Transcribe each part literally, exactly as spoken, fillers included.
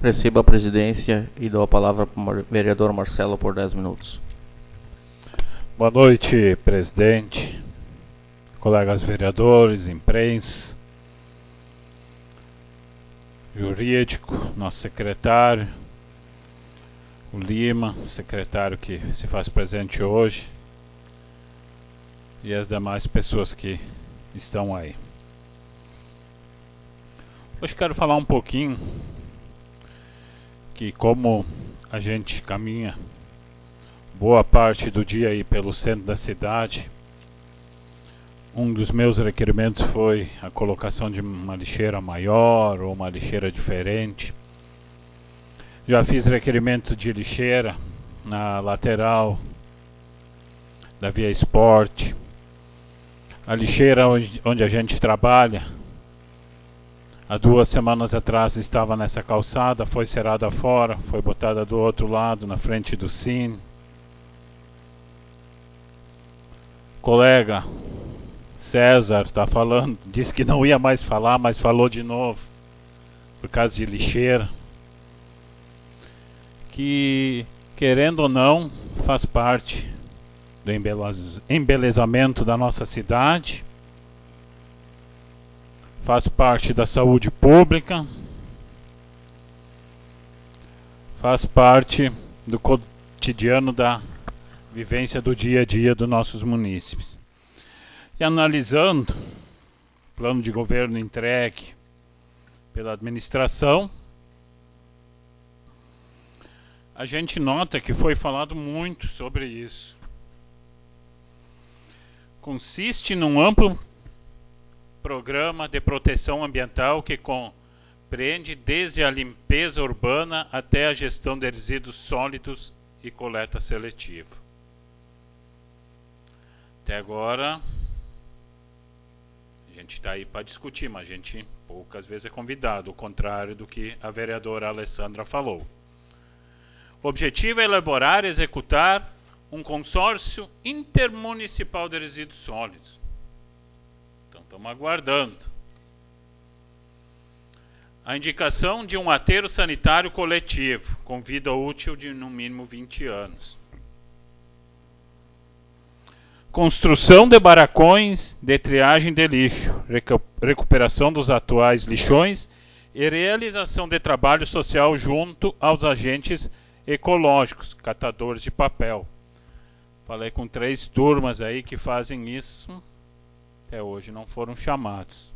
recebo a presidência e dou a palavra para o vereador Marcelo por dez minutos. Boa noite, presidente, colegas vereadores, imprensa, jurídico, nosso secretário, o Lima, secretário que se faz presente hoje, e as demais pessoas que estão aí. Hoje quero falar um pouquinho que como a gente caminha boa parte do dia aí pelo centro da cidade, um dos meus requerimentos foi a colocação de uma lixeira maior ou uma lixeira diferente. Já fiz requerimento de lixeira na lateral da Via Esporte. A lixeira onde, onde a gente trabalha, há duas semanas atrás estava nessa calçada, foi cerrada fora, foi botada do outro lado, na frente do Cine. Colega César está falando, disse que não ia mais falar, mas falou de novo, por causa de lixeira. Que, querendo ou não, faz parte do embelezamento da nossa cidade, faz parte da saúde pública, faz parte do cotidiano da vivência do dia a dia dos nossos munícipes. E analisando o plano de governo entregue pela administração, a gente nota que foi falado muito sobre isso. Consiste num amplo programa de proteção ambiental que compreende desde a limpeza urbana até a gestão de resíduos sólidos e coleta seletiva. Até agora, a gente está aí para discutir, mas a gente poucas vezes é convidado, ao contrário do que a vereadora Alessandra falou. O objetivo é elaborar e executar um consórcio intermunicipal de resíduos sólidos. Então, estamos aguardando. A indicação de um aterro sanitário coletivo, com vida útil de no mínimo vinte anos. Construção de barracões de triagem de lixo, recuperação dos atuais lixões e realização de trabalho social junto aos agentes ecológicos, catadores de papel. Falei com três turmas aí que fazem isso, até hoje não foram chamados.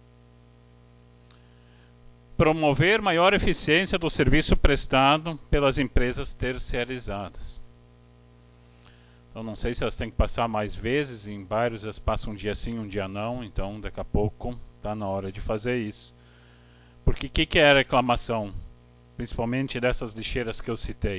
Promover maior eficiência do serviço prestado pelas empresas terceirizadas. Eu não sei se elas têm que passar mais vezes, em bairros elas passam um dia sim, um dia não, então daqui a pouco está na hora de fazer isso. Porque o que, que é a reclamação? Principalmente dessas lixeiras que eu citei.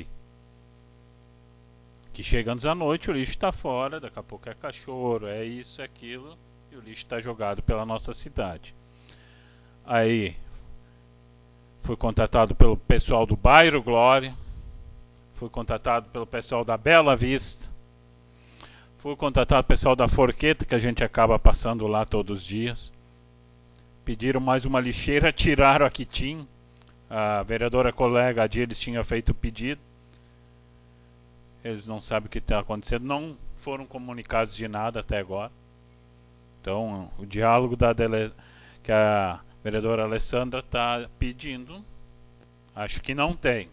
Que chegando à noite o lixo está fora, daqui a pouco é cachorro, é isso, é aquilo, e o lixo está jogado pela nossa cidade. Aí fui contatado pelo pessoal do Bairro Glória, fui contatado pelo pessoal da Bela Vista, fui contatado pelo pessoal da Forqueta, que a gente acaba passando lá todos os dias. Pediram mais uma lixeira, tiraram a que tinha. A vereadora colega Adiles tinha feito o pedido. Eles não sabem o que está acontecendo, não foram comunicados de nada até agora. Então, o diálogo da dele... que a vereadora Alessandra está pedindo, acho que não tem.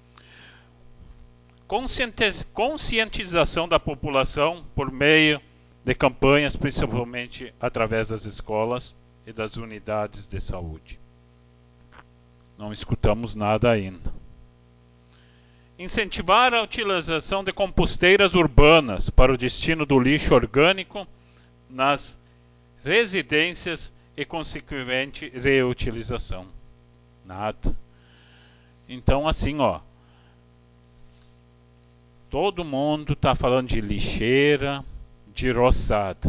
Conscientização da população por meio de campanhas, principalmente através das escolas e das unidades de saúde. Não escutamos nada ainda. Incentivar a utilização de composteiras urbanas para o destino do lixo orgânico nas residências e, consequentemente, reutilização. Nada. Então, assim, ó. Todo mundo está falando de lixeira, de roçada.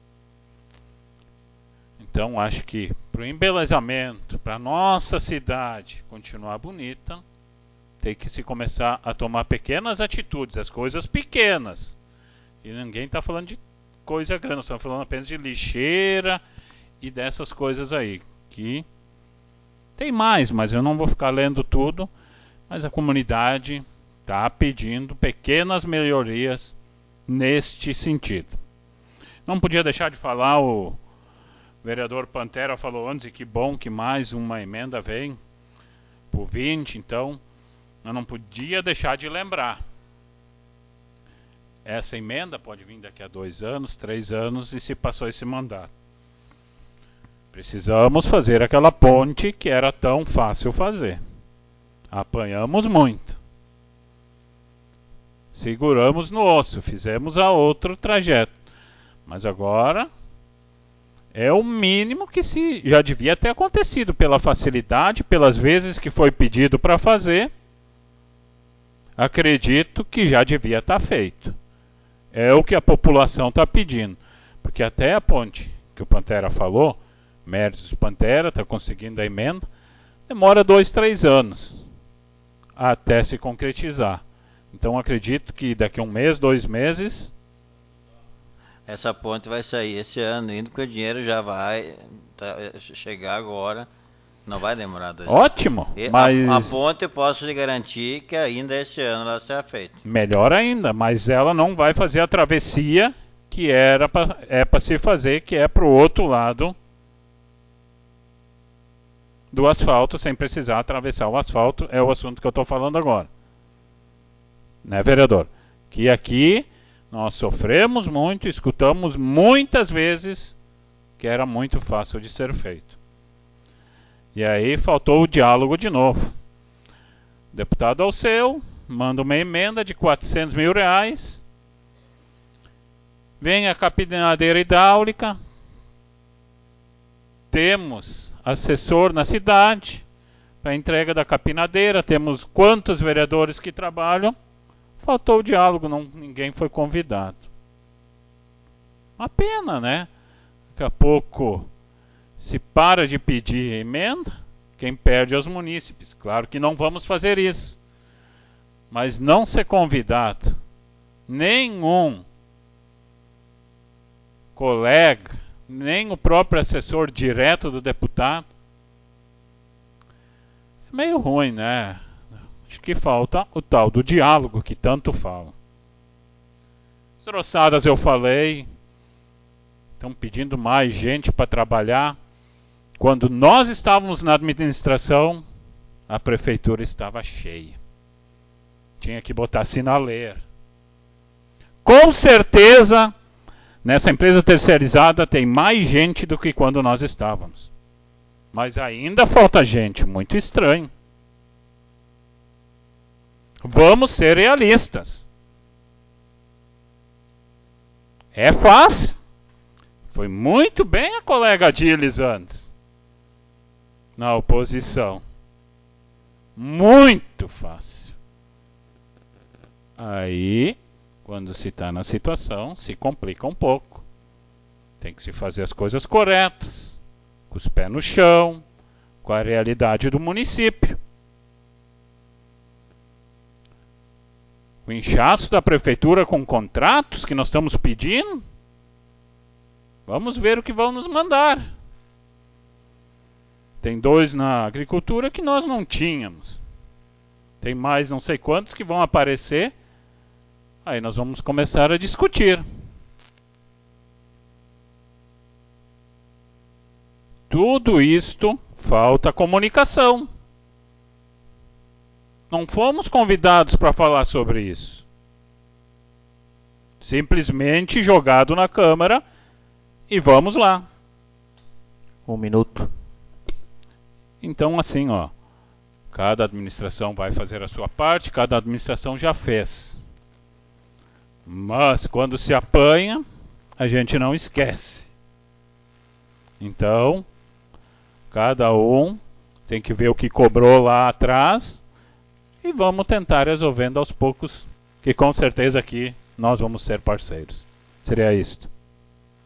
Então, acho que para o embelezamento, para a nossa cidade continuar bonita, tem que se começar a tomar pequenas atitudes, as coisas pequenas. E ninguém está falando de coisa grande, estamos falando apenas de lixeira e dessas coisas aí, que Tem mais, mas eu não vou ficar lendo tudo. Mas a comunidade está pedindo pequenas melhorias neste sentido. Não podia deixar de falar, o vereador Pantera falou antes, e que bom que mais uma emenda vem por vinte, então eu não podia deixar de lembrar. Essa emenda pode vir daqui a dois anos, três anos, e se passou esse mandato. Precisamos fazer aquela ponte que era tão fácil fazer. Apanhamos muito. Seguramos no osso, fizemos a outro trajeto. Mas agora é o mínimo que se já devia ter acontecido pela facilidade, pelas vezes que foi pedido para fazer. Acredito que já devia estar feito. É o que a população está pedindo. Porque até a ponte que o Pantera falou, méritos do Pantera, está conseguindo a emenda, demora dois, três anos até se concretizar. Então acredito que daqui a um mês, dois meses... Essa ponte vai sair esse ano ainda, porque o dinheiro já vai tá, chegar agora. Não vai demorar dois anos. Ótimo, E mas... A, a ponte eu posso lhe garantir que ainda esse ano ela será feita. Melhor ainda, mas ela não vai fazer a travessia que era pra, é para se fazer, que é para o outro lado do asfalto, sem precisar atravessar o asfalto. É o assunto que eu estou falando agora. Né, vereador? Que aqui nós sofremos muito, escutamos muitas vezes que era muito fácil de ser feito. E aí faltou o diálogo de novo. O deputado Alceu manda uma emenda de quatrocentos mil reais. Vem a capinadeira hidráulica. Temos assessor na cidade para entrega da capinadeira. Temos quantos vereadores que trabalham. Faltou o diálogo, não, ninguém foi convidado. Uma pena, né? Daqui a pouco se para de pedir emenda, quem perde é os munícipes. Claro que não vamos fazer isso. Mas não ser convidado nenhum colega, nem o próprio assessor direto do deputado, é meio ruim, né? Acho que falta o tal do diálogo que tanto falam. As roçadas eu falei, estão pedindo mais gente para trabalhar. Quando nós estávamos na administração, a prefeitura estava cheia. Tinha que botar sinaleira. Com certeza, nessa empresa terceirizada tem mais gente do que quando nós estávamos. Mas ainda falta gente, muito estranho. Vamos ser realistas. É fácil. Foi muito bem a colega Diles antes. Na oposição. Muito fácil. Aí, quando se está na situação, se complica um pouco. Tem que se fazer as coisas corretas, com os pés no chão, com a realidade do município. O inchaço da prefeitura com contratos que nós estamos pedindo, vamos ver o que vão nos mandar. Tem dois na agricultura que nós não tínhamos. Tem mais não sei quantos que vão aparecer. Aí nós vamos começar a discutir. Tudo isto falta comunicação. Não fomos convidados para falar sobre isso. Simplesmente jogado na Câmara e vamos lá. Um minuto. Então, assim, ó, cada administração vai fazer a sua parte, cada administração já fez. Mas quando se apanha, a gente não esquece. Então, cada um tem que ver o que cobrou lá atrás e vamos tentar resolvendo aos poucos, que com certeza aqui nós vamos ser parceiros. Seria isto.